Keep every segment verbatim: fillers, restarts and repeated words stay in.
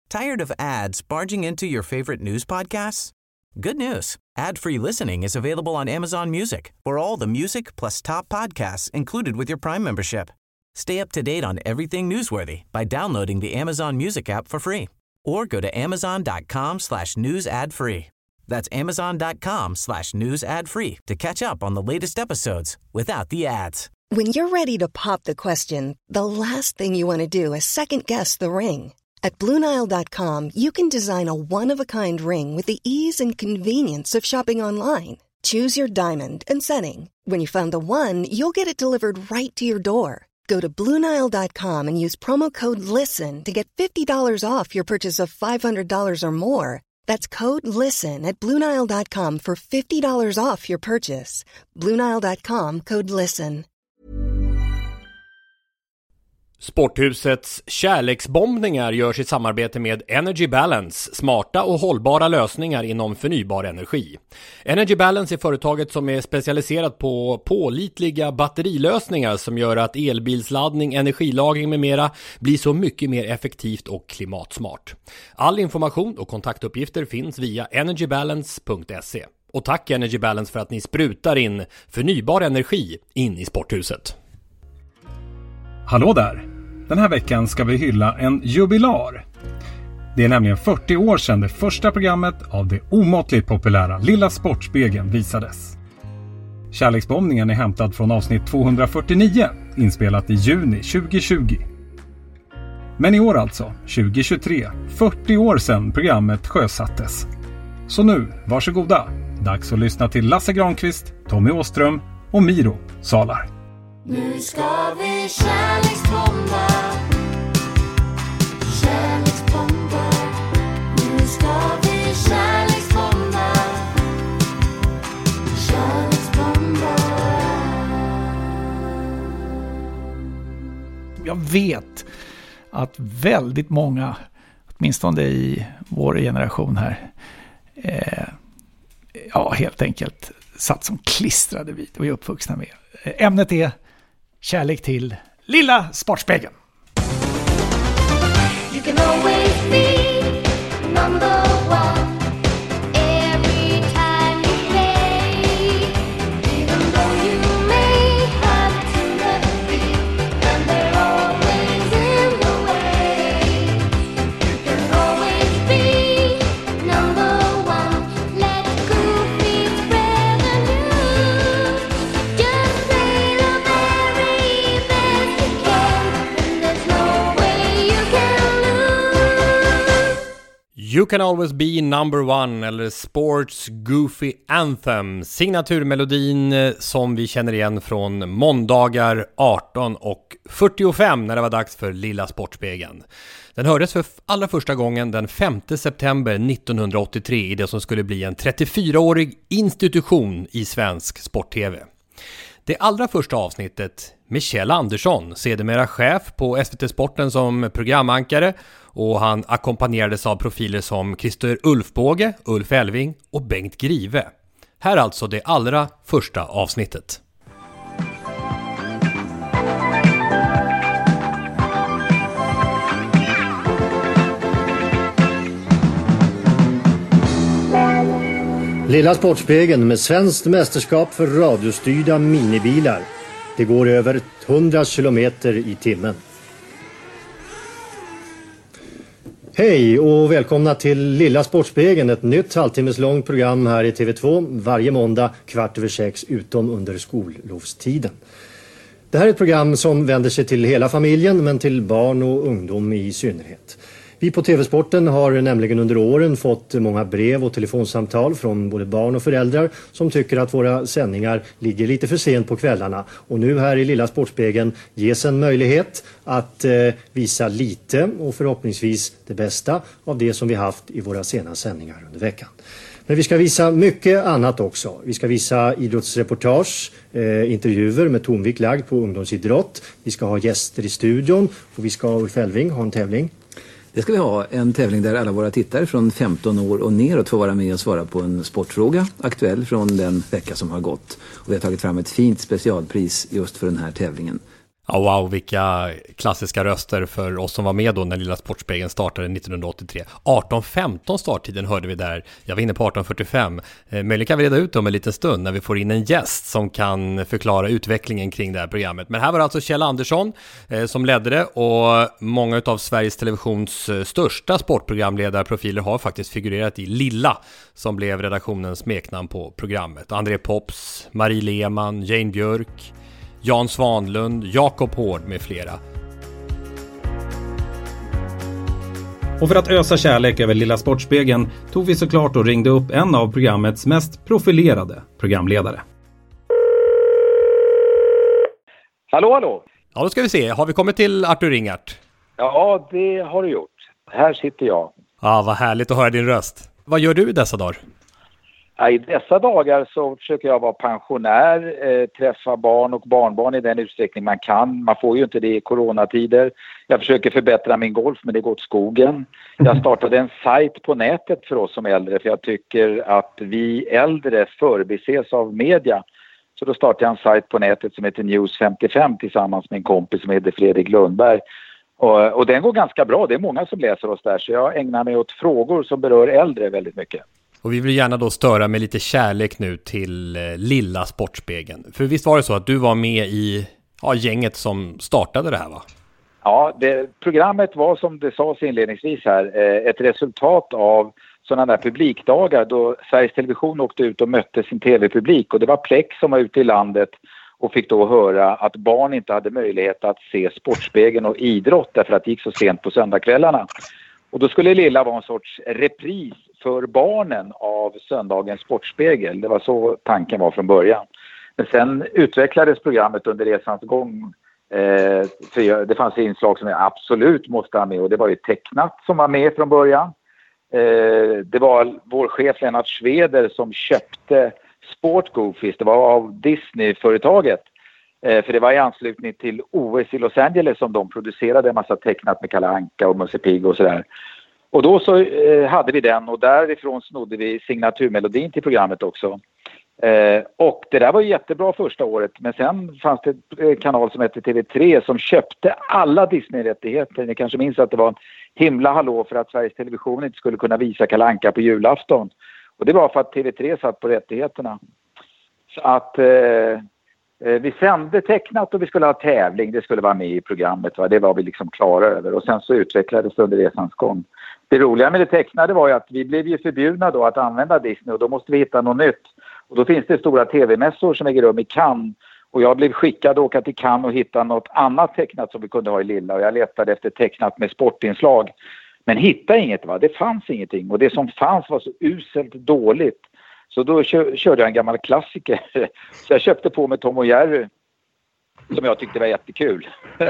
Tired of ads barging into your favorite news podcasts? Good news. Ad-free listening is available on Amazon Music for all the music plus top podcasts included with your Prime membership. Stay up to date on everything newsworthy by downloading the Amazon Music app for free or go to amazon.com slash news ad free. That's amazon.com slash news ad free to catch up on the latest episodes without the ads. When you're ready to pop the question, the last thing you want to do is second guess the ring. At Blue Nile dot com, you can design a one-of-a-kind ring with the ease and convenience of shopping online. Choose your diamond and setting. When you find the one, you'll get it delivered right to your door. Go to Blue Nile dot com and use promo code LISTEN to get fifty dollars off your purchase of five hundred dollars or more. That's code LISTEN at Blue Nile dot com for fifty dollars off your purchase. Blue Nile dot com, code LISTEN. Sporthusets kärleksbombningar görs i samarbete med Energy Balance, smarta och hållbara lösningar inom förnybar energi. Energy Balance är företaget som är specialiserat på pålitliga batterilösningar som gör att elbilsladdning, energilagring med mera blir så mycket mer effektivt och klimatsmart. All information och kontaktuppgifter finns via energybalance punkt se. Och tack Energy Balance för att ni sprutar in förnybar energi in i Sporthuset. Hallå där! Den här veckan ska vi hylla en jubilar. Det är nämligen fyrtio år sedan det första programmet av det omåttligt populära Lilla Sportspegeln visades. Kärleksbombningen är hämtad från avsnitt tvåhundrafyrtionio, inspelat i juni tjugohundratjugo. Men i år alltså, tjugohundratjugotre, fyrtio år sedan programmet sjösattes. Så nu, varsågoda, dags att lyssna till Lasse Granqvist, Tommy Åström och Miro Salar. Nu ska vi kärleksbomba, kärleksbomba. Nu ska vi kärleksbomba, kärleksbomba. Jag vet att väldigt många, åtminstone i vår generation här, eh, ja helt enkelt satt som klistrade vid och är uppvuxna med. Ämnet är kärlek till Lilla Sportspegeln. You can always be number one every time you play, even though you may have to let be, and they're always in the way. You can always be number one. Let Goofy spread the news. Just play the very best you can, and there's no way you can lose. You can always be number one, eller Sports Goofy Anthem, signaturmelodin som vi känner igen från måndagar arton och fyrtiofem när det var dags för Lilla Sportspegeln. Den hördes för allra första gången den femte september nittonhundraåttiotre i det som skulle bli en trettiofyraårig institution i svensk sport-tv. Det allra första avsnittet med Kjell Andersson, sedermera chef på S V T Sporten som programankare, och han ackompanjerades av profiler som Christer Ulfbåge, Ulf Elving och Bengt Grive. Här alltså det allra första avsnittet. Lilla Sportspegeln med svenskt mästerskap för radiostyrda minibilar. Det går över hundra kilometer i timmen. Hej och välkomna till Lilla Sportspegeln, ett nytt halvtimmeslångt program här i T V två varje måndag kvart över sex utom under skollovstiden. Det här är ett program som vänder sig till hela familjen men till barn och ungdom i synnerhet. Vi på T V-sporten har nämligen under åren fått många brev och telefonsamtal från både barn och föräldrar som tycker att våra sändningar ligger lite för sent på kvällarna. Och nu här i Lilla Sportspegeln ges en möjlighet att eh, visa lite och förhoppningsvis det bästa av det som vi haft i våra sena sändningar under veckan. Men vi ska visa mycket annat också. Vi ska visa idrottsreportage, eh, intervjuer med tonvikt lagd på ungdomsidrott. Vi ska ha gäster i studion och vi ska, Ulf Elving, ha en tävling. Det ska vi ha, en tävling där alla våra tittare från femton år och neråt får vara med och svara på en sportfråga aktuell från den vecka som har gått. Och vi har tagit fram ett fint specialpris just för den här tävlingen. Ja, wow, vilka klassiska röster för oss som var med då när Lilla Sportspegeln startade nittonhundraåttiotre. arton femton starttiden hörde vi där. Jag var inne på arton fyrtiofem. Eh, möjligen kan vi reda ut om en liten stund när vi får in en gäst som kan förklara utvecklingen kring det här programmet. Men här var alltså Kjell Andersson eh, som ledde det, och många av Sveriges Televisions eh, största sportprogramledarprofiler har faktiskt figurerat i Lilla, som blev redaktionens smeknamn på programmet. André Pops, Marie Lehmann, Jane Björk, Jan Svanlund, Jakob Hård med flera. Och för att ösa kärlek över Lilla Sportspegeln tog vi såklart och ringde upp en av programmets mest profilerade programledare. Hallå, hallå! Ja, då ska vi se. Har vi kommit till Arthur Ringart? Ja, det har du gjort. Här sitter jag. Ja, vad härligt att höra din röst. Vad gör du i dessa dagar? Ja, i dessa dagar så försöker jag vara pensionär, eh, träffa barn och barnbarn i den utsträckning man kan. Man får ju inte det i coronatider. Jag försöker förbättra min golf, men det går åt skogen. Jag startade en sajt på nätet för oss som äldre, för jag tycker att vi äldre förbises av media. Så då startade jag en sajt på nätet som heter News femtiofem tillsammans med en kompis som heter Fredrik Lundberg. Och, och den går ganska bra. Det är många som läser oss där, så jag ägnar mig åt frågor som berör äldre väldigt mycket. Och vi vill gärna då störa med lite kärlek nu till eh, Lilla Sportspegeln. För visst var det så att du var med i ja, gänget som startade det här, va? Ja, det, programmet var som det sades inledningsvis här eh, ett resultat av sådana där publikdagar då Sveriges Television åkte ut och mötte sin tv-publik. Och det var Plex som var ute i landet och fick då höra att barn inte hade möjlighet att se Sportspegeln och idrott därför att det gick så sent på söndagskvällarna. Och då skulle Lilla vara en sorts repris för barnen av söndagens Sportspegel. Det var så tanken var från början. Men sen utvecklades programmet under resans gång. Eh, för det fanns inslag som jag absolut måste ha med, och det var ju tecknat som var med från början. Eh, det var vår chef Lennart Schweder som köpte Sport Goofies. Det var av Disney-företaget. Eh, för det var i anslutning till O S i Los Angeles som de producerade en massa tecknat med Kalle Anka och Musse Pigg och sådär. Och då så eh, hade vi den, och därifrån snodde vi signaturmelodin till programmet också. Eh, och det där var ju jättebra första året, men sen fanns det en kanal som hette T V tre som köpte alla Disney-rättigheter. Ni kanske minns att det var en himla hallå för att Sveriges Television inte skulle kunna visa Kalle Anka på julafton. Och det var för att T V tre satt på rättigheterna. Så att eh, vi sände tecknat och vi skulle ha tävling, det skulle vara med i programmet. Va? Det var vi liksom klara över, och sen så utvecklades det under resans gång. Det roliga med det tecknade var ju att vi blev ju förbjudna då att använda Disney, och då måste vi hitta något nytt. Och då finns det stora tv-mässor som äger rum i Cannes, och jag blev skickad att åka till Cannes och hitta något annat tecknat som vi kunde ha i Lilla, och jag letade efter tecknat med sportinslag. Men hittade inget, va? Det fanns ingenting, och det som fanns var så uselt dåligt. Så då kö- körde jag en gammal klassiker. Så jag köpte på med Tom och Jerry, som jag tyckte var jättekul.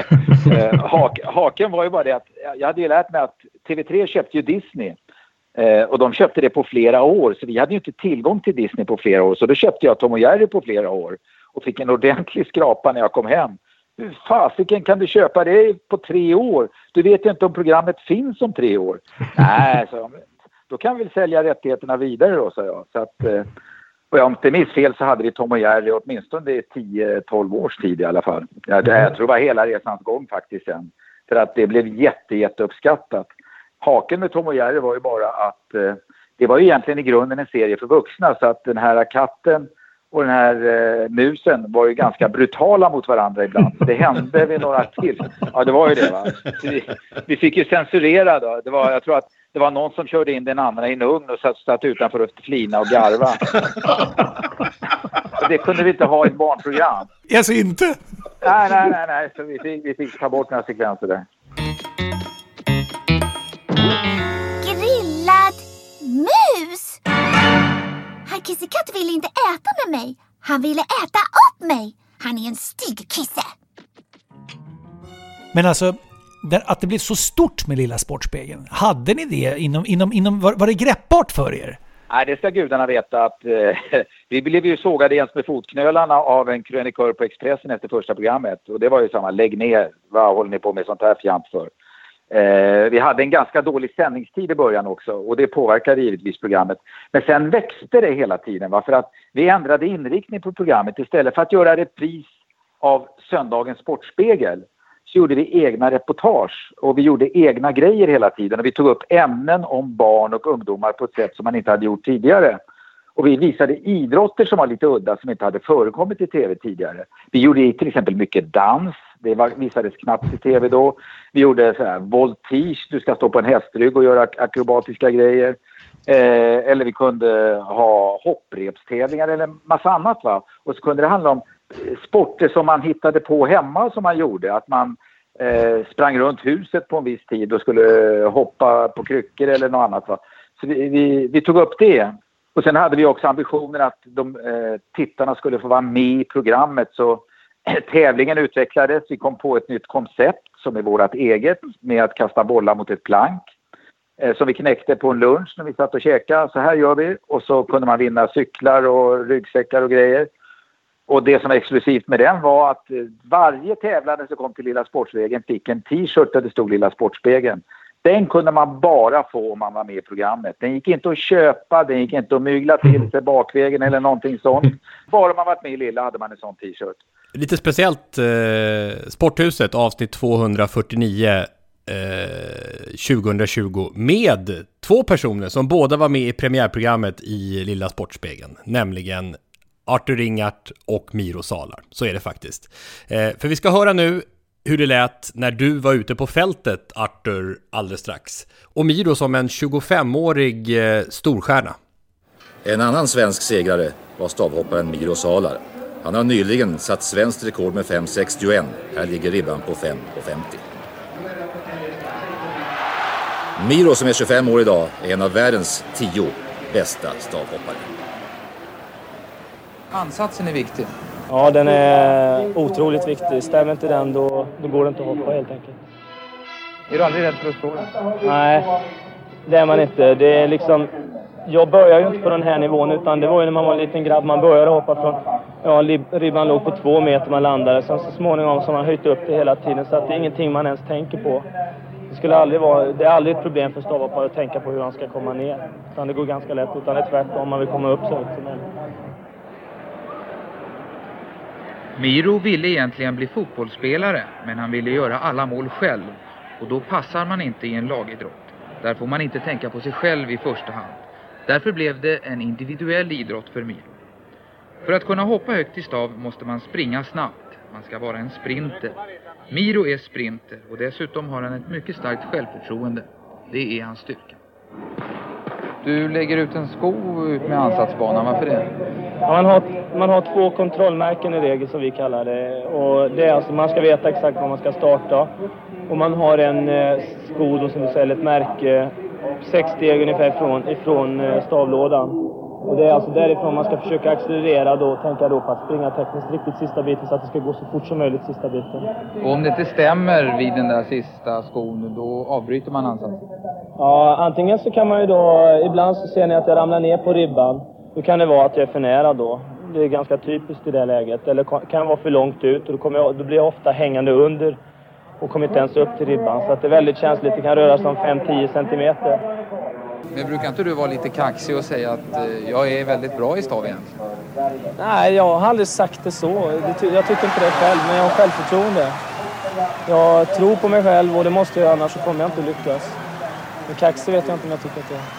Hak- haken var ju bara det att jag hade ju lärt mig att T V tre köpte ju Disney. Eh, och de köpte det på flera år, så vi hade ju inte tillgång till Disney på flera år. Så då köpte jag Tom och Jerry på flera år och fick en ordentlig skrapa när jag kom hem. Hur fasiken kan du köpa det på tre år? Du vet ju inte om programmet finns om tre år. Nej, så, då kan vi väl sälja rättigheterna vidare då, sa jag. Så att, eh, och jag, om inte minns fel så hade vi Tom och Jerry åtminstone i tio tolv års tid i alla fall. Ja, det, jag tror det var hela resans gång faktiskt sen. För att det blev jätte, jätte uppskattat. Haken med Tom och Jerry var ju bara att eh, det var ju egentligen i grunden en serie för vuxna, så att den här katten och den här eh, musen var ju ganska brutala mot varandra ibland. Det hände vid några till. Ja, det var ju det, va. Vi, vi fick ju censurera då. Det var, jag tror att det var någon som körde in den andra i en ugn och satt, satt utanför och flina och garva. Och det kunde vi inte ha i ett barnprogram. Alltså inte? Nej, nej, nej, nej. Så vi fick, vi fick ta bort några sekvenser där. Grillad mus! Han Kissekatt ville inte äta med mig. Han ville äta upp mig. Han är en stygg kisse. Men alltså, där, att det blev så stort med Lilla Sportspegeln, hade ni det inom, inom, inom var, var det greppbart för er? Nej, det ska gudarna veta att eh, vi blev ju sågade ens med fotknölarna av en krönikör på Expressen efter första programmet. Och det var ju samma, lägg ner, vad håller ni på med sånt här fjant för? Eh, vi hade en ganska dålig sändningstid i början också, och det påverkade givetvis programmet. Men sen växte det hela tiden, va? För att vi ändrade inriktning på programmet. Istället för att göra repris av söndagens Sportspegel så gjorde vi egna reportage och vi gjorde egna grejer hela tiden. Och vi tog upp ämnen om barn och ungdomar på ett sätt som man inte hade gjort tidigare. Och vi visade idrotter som var lite udda som inte hade förekommit i tv tidigare. Vi gjorde till exempel mycket dans. Det var, visades knappt i tv då. Vi gjorde så här voltige, du ska stå på en hästrygg och göra akrobatiska grejer. Eh, eller vi kunde ha hopprepstävlingar eller massa annat va. Och så kunde det handla om sporter som man hittade på hemma som man gjorde. Att man eh, sprang runt huset på en viss tid och skulle hoppa på kryckor eller något annat va. Så vi, vi, vi tog upp det. Och sen hade vi också ambitionen att de, eh, tittarna skulle få vara med i programmet. Så eh, tävlingen utvecklades. Vi kom på ett nytt koncept som är vårt eget med att kasta bollar mot ett plank. Eh, som vi knäckte på en lunch när vi satt och käkade. Så här gör vi. Och så kunde man vinna cyklar och ryggsäckar och grejer. Och det som var exklusivt med den var att eh, varje tävlande som kom till Lilla Sportspegeln fick en t-shirt där det stod Lilla Sportspegeln. Den kunde man bara få om man var med i programmet. Den gick inte att köpa, den gick inte att mygla till sig bakvägen eller någonting sånt. Bara om man varit med i Lilla hade man en sån t-shirt. Lite speciellt eh, Sporthuset avsnitt tvåhundrafyrtionio eh, tjugohundratjugo med två personer som båda var med i premiärprogrammet i Lilla Sportspegeln. Nämligen Arthur Ringart och Miro Salar. Så är det faktiskt. Eh, för vi ska höra nu hur det lät när du var ute på fältet, Arthur, alldeles strax. Och Miro som en tjugofemårig eh, storstjärna. En annan svensk segrare var stavhopparen Miro Salar. Han har nyligen satt svenskt rekord med fem sextioett. Här ligger ribban på fem femtio. Miro som är tjugofem år idag är en av världens tio bästa stavhoppare. Ansatsen är viktig. Ja, den är otroligt viktig. Stämmer inte den, då, då går det inte att hoppa helt enkelt. Är du aldrig rädd för att slå den? Nej, det är man inte. Det är liksom, jag började ju inte på den här nivån, utan det var ju när man var en liten grabb. Man började hoppa från, ja, ribban låg på två meter man landade. Sen så småningom så har man höjt upp det hela tiden, så att det är ingenting man ens tänker på. Det, skulle aldrig vara, det är aldrig ett problem för stavhoppare att tänka på hur han ska komma ner. Utan det går ganska lätt, utan det är tvärtom om man vill komma upp så högt som möjligt. Miro ville egentligen bli fotbollsspelare, men han ville göra alla mål själv. Och då passar man inte i en lagidrott. Där får man inte tänka på sig själv i första hand. Därför blev det en individuell idrott för Miro. För att kunna hoppa högt i stav måste man springa snabbt. Man ska vara en sprinter. Miro är sprinter och dessutom har han ett mycket starkt självförtroende. Det är hans styrka. Du lägger ut en sko ut med ansatsbanan, varför det? Ja, man, har, man har två kontrollmärken i regel som vi kallar det. Och det är alltså, man ska veta exakt var man ska starta. Och man har en eh, sko då, som du säger, ett märke sex steg ungefär ifrån, ifrån eh, stavlådan. Och det är alltså därifrån man ska försöka accelerera då, tänka då på att springa tekniskt riktigt sista biten så att det ska gå så fort som möjligt sista biten. Och om det inte stämmer vid den där sista skon, då avbryter man ansatsen? Ja, antingen så kan man ju då, ibland så ser ni att jag ramlar ner på ribban. Då kan det vara att jag är för nära då. Det är ganska typiskt i det läget. Eller kan vara för långt ut och då, kommer jag, då blir jag ofta hängande under och kommer inte ens upp till ribban. Så att det är väldigt känsligt, det kan röra sig om fem till tio centimeter. Men brukar inte du vara lite kaxig och säga att eh, jag är väldigt bra i stav egentligen? Nej, jag har aldrig sagt det så. Jag tycker inte det själv, men jag har självförtroende. Jag tror på mig själv och det måste jag, annars så kommer jag inte lyckas. Men kaxig vet jag inte om jag tycker att det är.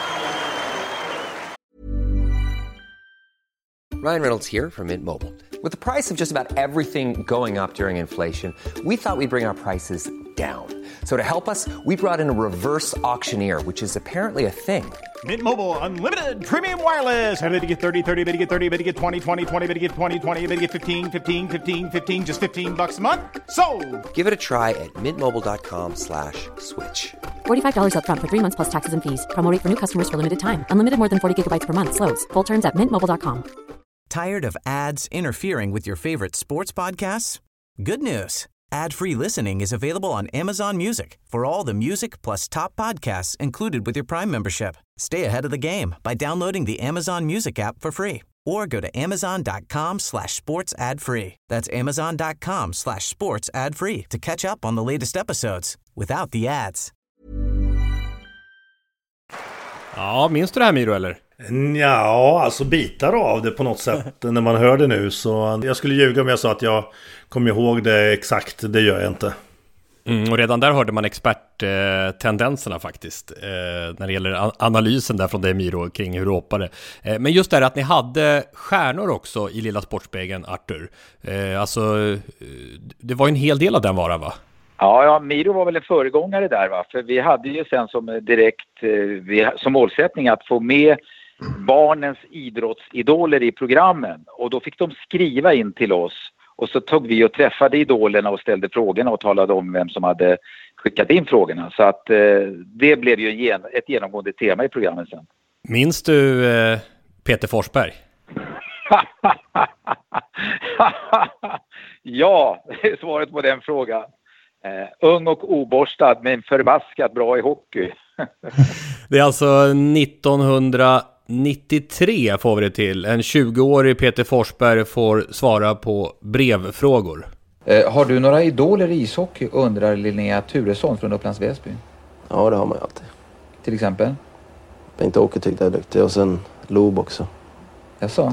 Ryan Reynolds here from Mint Mobile. With the price of just about everything going up during inflation, we thought we'd bring our prices down. So to help us, we brought in a reverse auctioneer, which is apparently a thing. Mint Mobile Unlimited Premium Wireless. How to get thirty, thirty, how to get thirty, how to get twenty, twenty, twenty, how to get twenty, twenty, how to get fifteen, fifteen, fifteen, fifteen, just fifteen bucks a month? Sold! Give it a try at mintmobile.com slash switch. forty-five dollars up front for three months plus taxes and fees. Promo rate for new customers for limited time. Unlimited more than forty gigabytes per month. Slows full terms at mint mobile dot com. Tired of ads interfering with your favorite sports podcasts? Good news. Ad-free listening is available on Amazon Music for all the music plus top podcasts included with your Prime membership. Stay ahead of the game by downloading the Amazon Music app for free or go to amazon.com slash sports ad free. That's amazon.com slash sports ad free to catch up on the latest episodes without the ads. Ja, minns du det här, Miro, eller? Ja, alltså bitar av det på något sätt när man hör det nu. Så jag skulle ljuga om jag sa att jag kommer ihåg det exakt, det gör jag inte. Mm, och redan där hörde man experttendenserna eh, faktiskt eh, när det gäller an- analysen där från dig, Miro, kring hur du hoppade. Eh, men just det att ni hade stjärnor också i Lilla Sportspegeln, Arthur. Eh, alltså, eh, det var ju en hel del av den varan, va? Ja, ja, Miro var väl en föregångare där, va? För vi hade ju sen som direkt eh, vi, som målsättning att få med barnens idrottsidoler i programmen. Och då fick de skriva in till oss. Och så tog vi och träffade idolerna och ställde frågorna och talade om vem som hade skickat in frågorna. Så att eh, det blev ju gen- ett genomgående tema i programmet sen. Minns du eh, Peter Forsberg? Ja, det är svaret på den frågan. Eh, ung och oborstad men förbaskat bra i hockey. Det är alltså nittonhundranittiotre får vi det till. En tjugoårig Peter Forsberg får svara på brevfrågor. Eh, har du några idoler i ishockey, undrar Linnea Turesson från Upplands Väsby? Ja, det har man ju alltid. Till exempel? Bengt-Åke tyckte jag är duktig och sen Lob också. Jaså?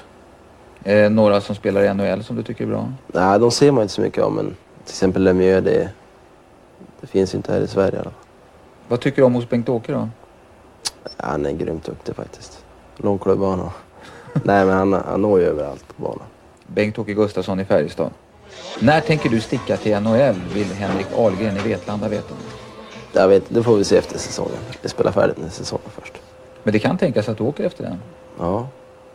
Eh, några som spelar i N H L som du tycker är bra? Nej, de ser man inte så mycket av, men till exempel Lemieux, det, det finns inte här i Sverige i alla fall. Vad tycker du om hos Bengt-Åke då? Ja, han är grymt duktig faktiskt. Långklubbana. Nej, men han, han når ju överallt på banan. Bengt-Åke Gustafsson i Färjestad. När tänker du sticka till N H L, vill Henrik Ahlgren i Vetlanda veta? Jag vet, det får vi se efter säsongen. Vi spelar färdigt med säsongen först. Men det kan tänkas att du åker efter den? Ja.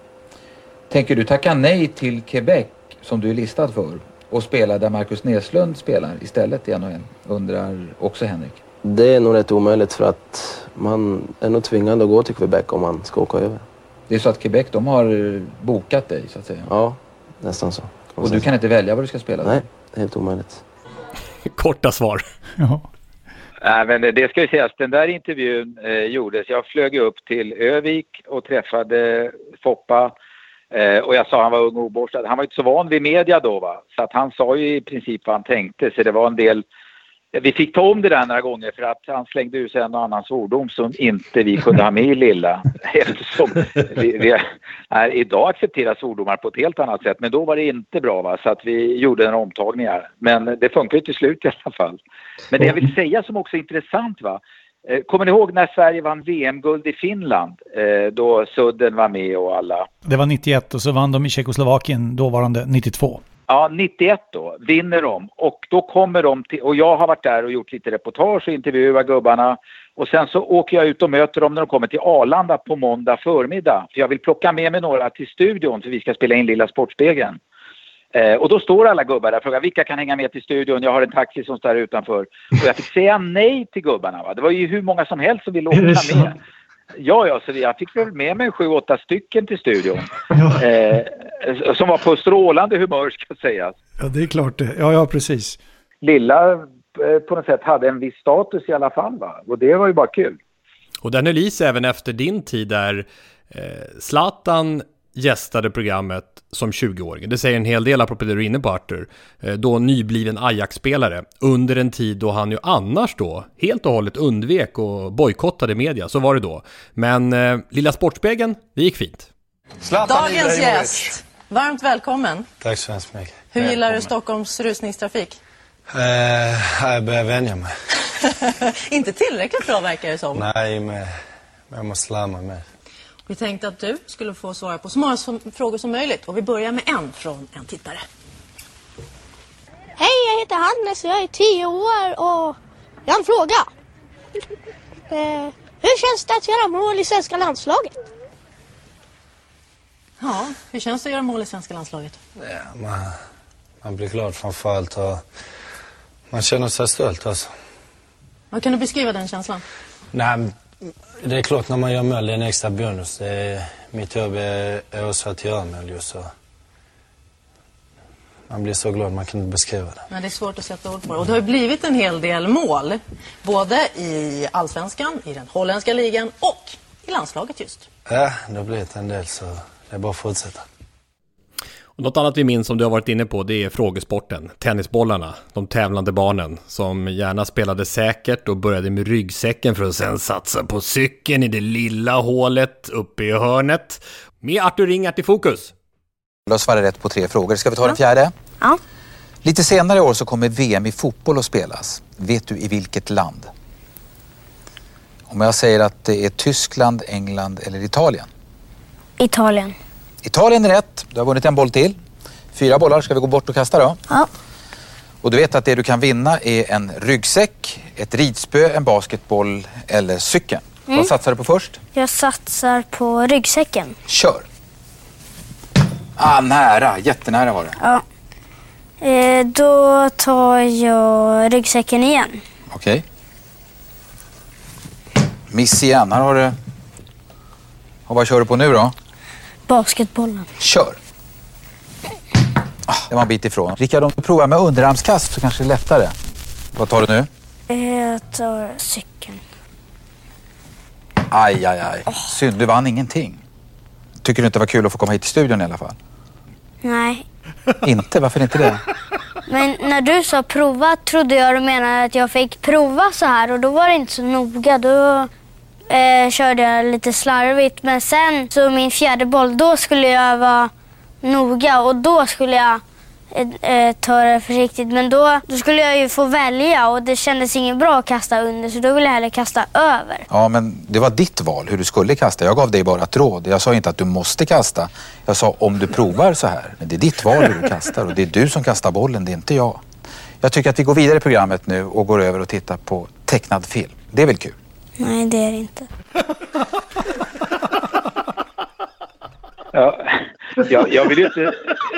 Tänker du tacka nej till Quebec som du är listad för och spela där Marcus Näslund spelar istället i N H L? Undrar också Henrik. Det är nog rätt omöjligt för att man är nog tvingad att gå till Quebec om man ska åka över. Det är så att Quebec, de har bokat dig så att säga? Ja, nästan så. Och du kan inte välja vad du ska spela? Nej, det är helt omöjligt. Korta svar. Ja. Nej, men det ska ju sägas, den där intervjun eh, gjordes. Jag flög upp till Övik och träffade Foppa. Eh, och jag sa han var ung och oborstad. Han var inte så van vid media då, va? Så att han sa ju i princip vad han tänkte. Så det var en del... Vi fick ta om det där några gånger för att han slängde ut sig en och annan svordom som inte vi kunde ha med i Lilla. Eftersom vi, vi är, idag accepterar svordomar på ett helt annat sätt. Men då var det inte bra, va? Så att vi gjorde en omtagningar. Men det funkar ju till slut i alla fall. Men det jag vill säga som också är intressant, va? Kommer ni ihåg när Sverige vann V M-guld i Finland? Då Sudden var med och alla. Det var nittioett och så vann de i Tjeckoslovakien dåvarande nittiotvå. Ja, nittioett då vinner de och då kommer de till, och jag har varit där och gjort lite reportage och intervjuat gubbarna och sen så åker jag ut och möter dem när de kommer till Arlanda på måndag förmiddag för jag vill plocka med mig några till studion för vi ska spela in Lilla Sportspegeln. Eh, och då står alla gubbar där och frågar vilka kan hänga med till studion, jag har en taxi som står utanför och jag fick säga nej till gubbarna, va? Det var ju hur många som helst som ville åka med. Ja, ja, så jag fick väl med mig sju, åtta stycken till studion. Ja. Eh, som var på strålande humör, ska sägas. Ja, det är klart det. Ja, ja, precis. Lilla eh, på något sätt hade en viss status i alla fall, va? Och det var ju bara kul. Och den Elise, även efter din tid där eh, Zlatan gästade programmet som tjugo-åring. Det säger en hel del apropå det du är inne på, Arthur. Då nybliven Ajax-spelare. Under en tid då han ju annars då helt och hållet undvek och bojkottade media. Så var det då. Men eh, Lilla Sportspegeln, det gick fint. Dagens gäst. Varmt välkommen. Tack så hemskt mycket. Hur gillar du Stockholms rusningstrafik? Uh, jag börjar vänja mig. Inte tillräckligt bra verkar det som. Nej, men jag måste lära mig mer. Vi tänkte att du skulle få svara på så många som, frågor som möjligt. Och vi börjar med en från en tittare. Hej, jag heter Hannes och jag är tio år och jag har en fråga. Eh, hur känns det att göra mål i svenska landslaget? Ja, hur känns det att göra mål i svenska landslaget? Ja, man, man blir glad framförallt och man känner sig stolt alltså. Vad kan du beskriva den känslan? Nej, det är klart när man gör mål, det är en extra bonus. Det är, mitt jobb är, är också att göra mål just så. Man blir så glad, man kan inte beskriva det. Nej, det är svårt att sätta ord på det. Och det har ju blivit en hel del mål. Både i allsvenskan, i den holländska ligan och i landslaget just. Ja, det har blivit en del så det är bara att fortsätta. Något annat vi minns som du har varit inne på, det är frågesporten. Tennisbollarna, de tävlande barnen som gärna spelade säkert och började med ryggsäcken för att sen satsa på cykeln i det lilla hålet uppe i hörnet. Med Arthur Ringart i fokus. Då svarar rätt på tre frågor. Ska vi ta den fjärde? Ja. Lite senare i år så kommer V M i fotboll att spelas. Vet du i vilket land? Om jag säger att det är Tyskland, England eller Italien? Italien. Italien är rätt. Du har vunnit en boll till. Fyra bollar. Ska vi gå bort och kasta då? Ja. Och du vet att det du kan vinna är en ryggsäck, ett ridspö, en basketboll eller cykeln. Mm. Vad satsar du på först? Jag satsar på ryggsäcken. Kör! Ah, nära. Jättenära var det. Ja. Eh, då tar jag ryggsäcken igen. Okej. Miss igen. Här har du... Och vad kör du på nu då? Basketbollen. Kör! Ah, det var en bit ifrån. Rickard, om du provar med underarmskast så kanske det är lättare. Vad tar du nu? Jag tar cykeln. Aj, aj, aj. Synd, du vann ingenting. Tycker du inte det var kul att få komma hit till studion i alla fall? Nej. Inte? Varför inte det? Men när du sa prova trodde jag du menade att jag fick prova så här. Och då var det inte så noga. Då eh, körde jag lite slarvigt. Men sen så min fjärde boll, då skulle jag vara noga. Och då skulle jag eh, ta det försiktigt. Men då, då skulle jag ju få välja. Och det kändes inget bra att kasta under. Så då ville jag hellre kasta över. Ja, men det var ditt val hur du skulle kasta. Jag gav dig bara ett råd. Jag sa inte att du måste kasta. Jag sa om du provar så här. Men det är ditt val hur du kastar. Och det är du som kastar bollen, det är inte jag. Jag tycker att vi går vidare i programmet nu och går över och tittar på tecknad film. Det är väl kul? Nej, det är det inte. Ja, jag, jag vill ju inte...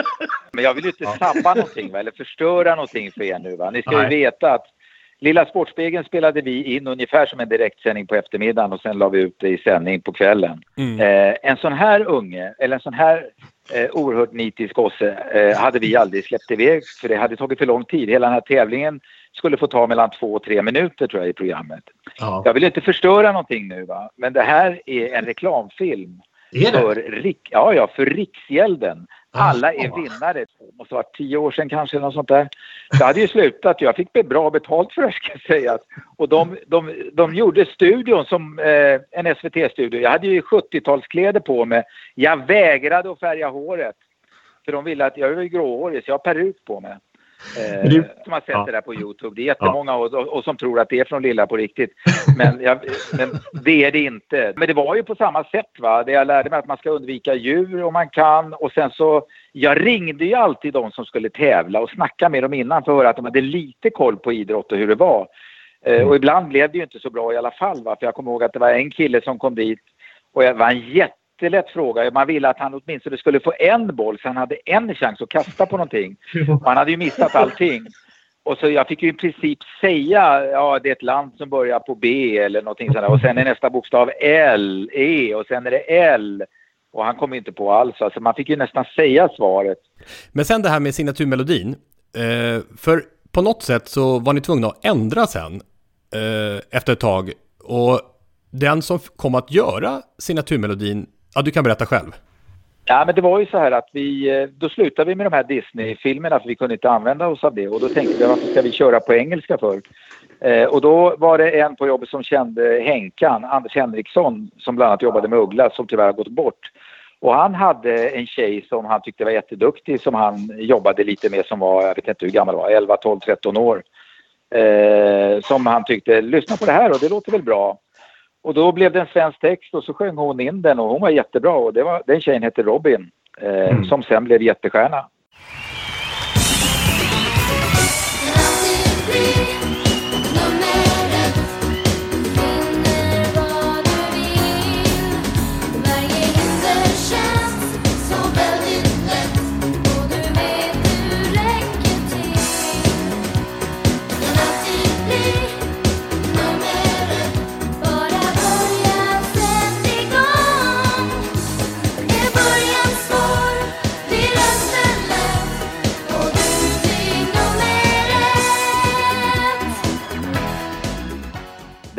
Men jag vill ju inte sabba någonting, va? Eller förstöra någonting för er nu. Va? Ni ska ju Nej. veta att Lilla Sportspegeln spelade vi in ungefär som en direktsändning på eftermiddagen och sen la vi ut det i sändning på kvällen. Mm. Eh, en sån här unge, eller en sån här eh, oerhört nitisk gosse eh, hade vi aldrig släppt iväg för det hade tagit för lång tid. Hela den här tävlingen skulle få ta mellan två och tre minuter tror jag i programmet. Ja. Jag vill inte förstöra någonting nu va, men det här är en reklamfilm. Är det? För, Rik, ja, ja, för Riksgälden. Alla är vinnare. Det måste vara tio år sedan kanske eller något sånt där. Det hade ju slutat. Jag fick bra betalt för det ska jag säga. Och de, de, de gjorde studion som eh, en S V T-studio. Jag hade ju sjuttiotalskläder på mig. Jag vägrade att färga håret. För de ville att jag var gråhårig så jag har peruk på mig. Eh, du, som har sett ja. det där på YouTube. Det är jättemånga och, och, och som tror att det är från Lilla på riktigt. Men, jag, men det är det inte. Men det var ju på samma sätt va. Det jag lärde mig att man ska undvika djur om man kan. Och sen så, jag ringde ju alltid de som skulle tävla och snacka med dem innan för att höra att de hade lite koll på idrott och hur det var. Eh, och ibland blev det ju inte så bra i alla fall va. För jag kommer ihåg att det var en kille som kom dit och det var en jätte lätt fråga. Man ville att han åtminstone skulle få en boll så han hade en chans att kasta på någonting. Man hade ju missat allting. Och så jag fick ju i princip säga ja det är ett land som börjar på B eller någonting sådär. Och sen är nästa bokstav L, E och sen är det L. Och han kom inte på alls. Alltså man fick ju nästan säga svaret. Men sen det här med signaturmelodin. Eh, för på något sätt så var ni tvungna att ändra sen eh, efter ett tag. Och den som kom att göra signaturmelodin, ja du kan berätta själv. Ja men det var ju så här att vi, då slutade vi med de här Disney-filmerna för vi kunde inte använda oss av det. Och då tänkte vi varför ska vi köra på engelska för? Eh, och då var det en på jobbet som kände Henkan, Anders Henriksson, som bland annat jobbade med Uggla som tyvärr har gått bort. Och han hade en tjej som han tyckte var jätteduktig som han jobbade lite med som var, jag vet inte hur gammal var, elva, tolv, tretton år. Eh, som han tyckte, lyssna på det här och det låter väl bra. Och då blev det en svensk text och så sjöng hon in den och hon var jättebra. Och det var, den tjejen hette Robin eh, mm. som sen blev jättestjärna. Början svår, blir rösten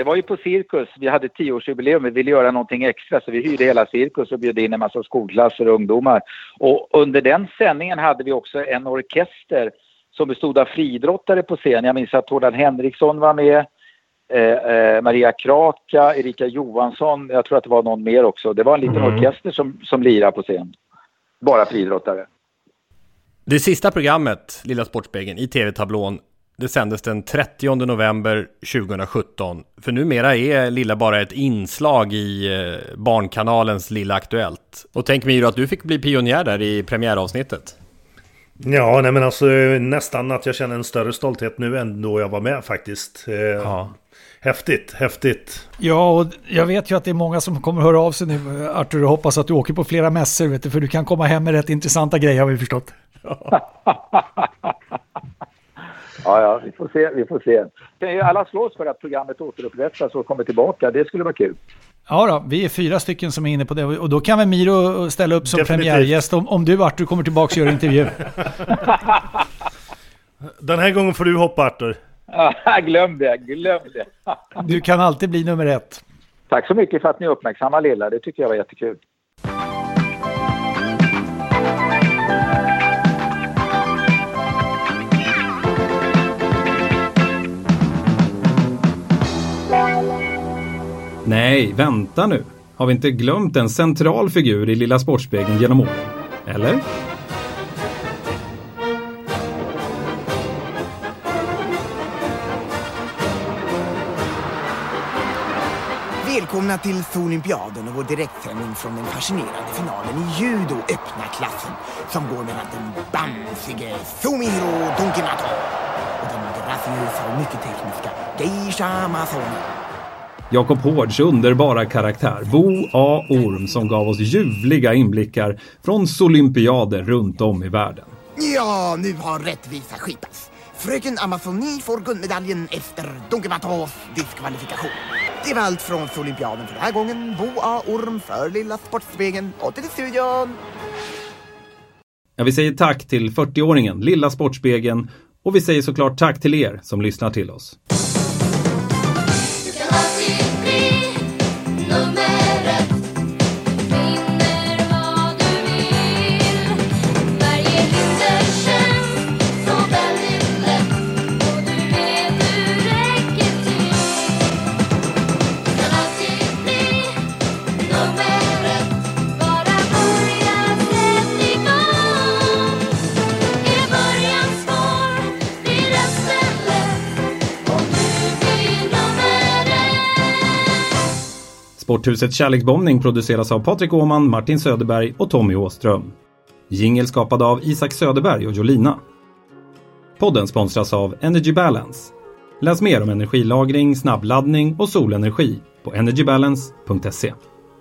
Det var ju på Cirkus. Vi hade tioårsjubileum. Vi ville göra någonting extra så vi hyrde hela Cirkus och bjöd in en massa skolklasser och ungdomar. Och under den sändningen hade vi också en orkester som bestod av friidrottare på scen. Jag minns att Tordan Henriksson var med. Eh, eh, Maria Kraka, Erika Johansson. Jag tror att det var någon mer också. Det var en liten mm. orkester som, som lirade på scen. Bara friidrottare. Det sista programmet, Lilla Sportspegeln, i tv-tablån, det sändes den trettionde november tjugohundrasjutton. För numera är Lilla bara ett inslag i eh, Barnkanalens Lilla Aktuellt. Och tänk mig ju att du fick bli pionjär där i premiäravsnittet. Ja, nej men alltså nästan att jag känner en större stolthet nu än då jag var med faktiskt. Eh, ja. Häftigt, häftigt. Ja, och jag vet ju att det är många som kommer höra av sig nu, Arthur, och hoppas att du åker på flera mässor, vet du, för du kan komma hem med rätt intressanta grejer, har vi förstått. Ja, ja, vi får se, vi får se. Kan ju alla slås för att programmet återupprättas och kommer tillbaka, det skulle vara kul. Ja då, vi är fyra stycken som är inne på det, och då kan väl Miro ställa upp som Definitivt. premiärgäst om, om du, Arthur, kommer tillbaka och gör intervju. Den här gången får du hoppa, Arthur. Ja, glöm det, glöm det. Du kan alltid bli nummer ett. Tack så mycket för att ni uppmärksammar Lilla, det tycker jag var jättekul. Nej, vänta nu. Har vi inte glömt en central figur i Lilla Sportspegeln genom åren? Eller? Välkomna till Olympiaden och vår direktsändning från den fascinerande finalen i judo öppna klassen som går mellan den bamsige Sumihiro Donkimato och den graciösa och mycket tekniska Geisha Masoni. Jakob Hårds underbara karaktär Bo A. Orm som gav oss ljuvliga inblickar från olympiader runt om i världen. Ja, nu har rättvisa skipats. Fröken Amazoni får guldmedaljen efter Donkimatos diskvalifikation. Det var allt från olympiaden för den här gången. Bo A. Orm för Lilla Sportspegeln och till studion. Ja, vi säger tack till fyrtioåringen Lilla Sportspegeln och vi säger såklart tack till er som lyssnar till oss. Sporthusets kärleksbombning produceras av Patrik Åhman, Martin Söderberg och Tommy Åström. Jingle skapad av Isak Söderberg och Jolina. Podden sponsras av Energy Balance. Läs mer om energilagring, snabbladdning och solenergi på energy balance punkt se.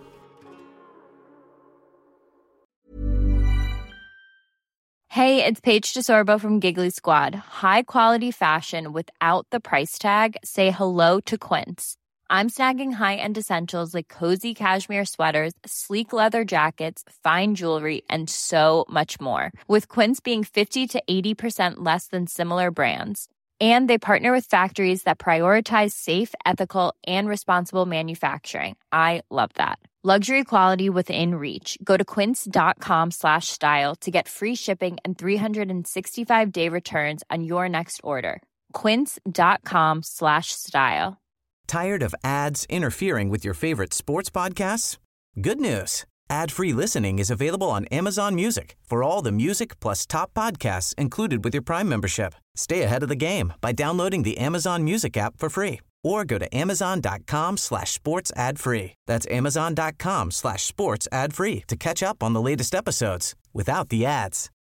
Hey, it's Paige DeSorbo from Giggly Squad. High quality fashion without the price tag. Say hello to Quince. I'm snagging high-end essentials like cozy cashmere sweaters, sleek leather jackets, fine jewelry, and so much more. With Quince being fifty to eighty percent less than similar brands. And they partner with factories that prioritize safe, ethical, and responsible manufacturing. I love that. Luxury quality within reach. Go to quince.com slash style to get free shipping and three sixty-five day returns on your next order. Quince.com slash style. Tired of ads interfering with your favorite sports podcasts? Good news. Ad-free listening is available on Amazon Music for all the music plus top podcasts included with your Prime membership. Stay ahead of the game by downloading the Amazon Music app for free or go to amazon.com slash sports ad free. That's amazon.com slash sports ad free to catch up on the latest episodes without the ads.